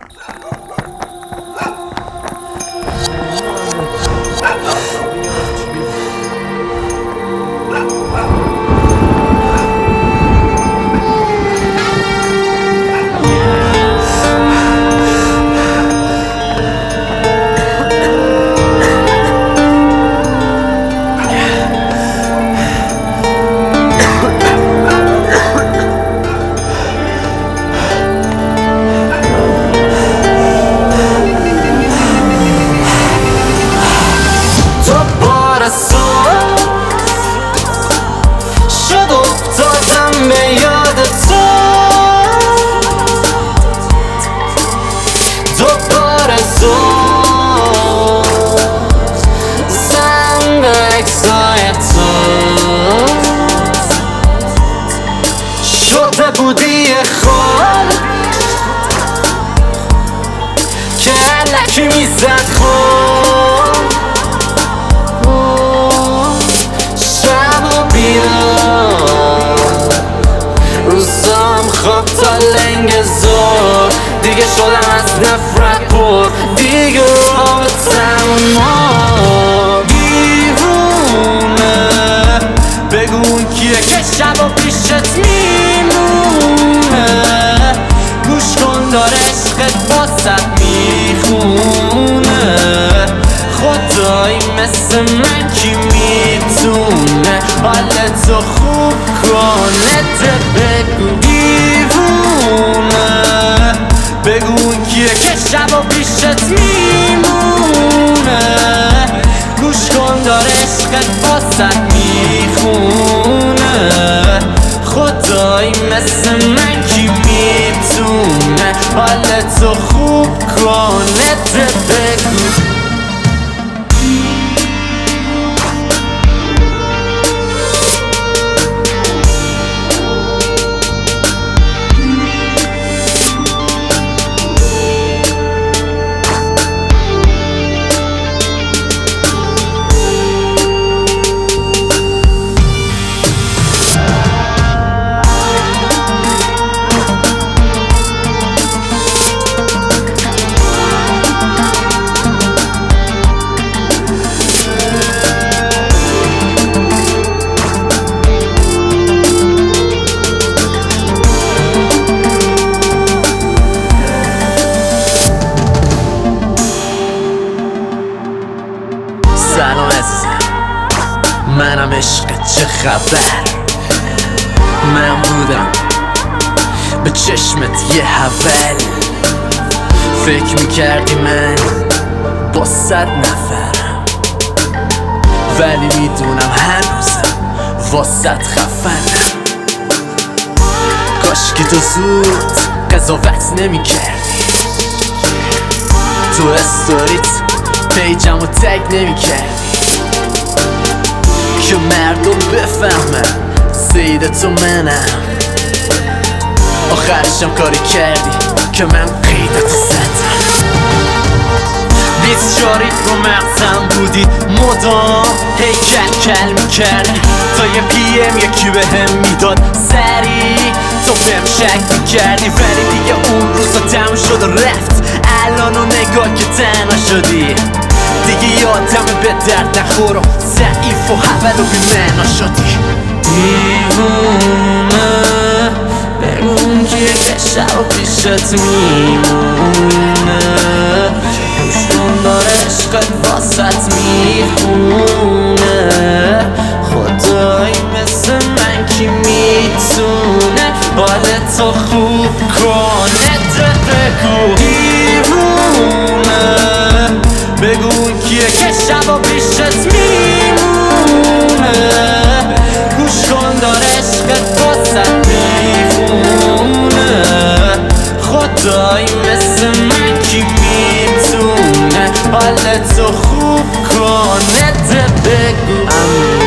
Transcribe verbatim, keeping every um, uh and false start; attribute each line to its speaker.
Speaker 1: شده بودی خال که علکی میزد خون شب و بیدار روزام خواب تا لنگ زور دیگه شدم از نفرت پر دیگه آب تموم دیوونه بگو اون کیه که شب و پیشت میمونه گوش کن داره عشقت باست میخونه خدایی مثل من کی میتونه حالتو خوب کنه ده بگو دیوونه بگو اون کیه که شب و پیشت میمونه گوش کن داره عشقت باست میخونه خدایی مثل من کی میتونه حالتو خوب کنه ده بگو سلام عزیزم منم عشقت چه خبر من بودم به چشمت یه حول فکر میکردی من با صد نفرم ولی میدونم هنوزم واسط خفنم کاشکی تو زود قضاوت نمیکردی تو استوریت پیجمو تگ نمی کردی که مردم بفهمن سید تو منم آخرشم کاری کردی که من قیدتو زدم بیست شاریت رو مغزم بودی مدام هی کل کل میکردی تا یه پی ام یکی به هم میداد سری تو بهم شک میکردی ولی دیگه اون روزا تموم شد و رفت الانو نگاه که تنها شدی دیگه یادم به درد نخور و ضعیف و حول و بیمنا شدی دیوونه بگو اون کیه که شب و پیشت میمونه گوش کن داره عشقت واسط میخونه خدایی مثل من کی میتونه حالتو خوب کنه ده بگو دیوونه بگو اون کیه که شب و پیشت میمونه گوش کن داره عشقت واسط میخونه خدایی مثل من کی میتونه حالتو خوب کنه ده بگو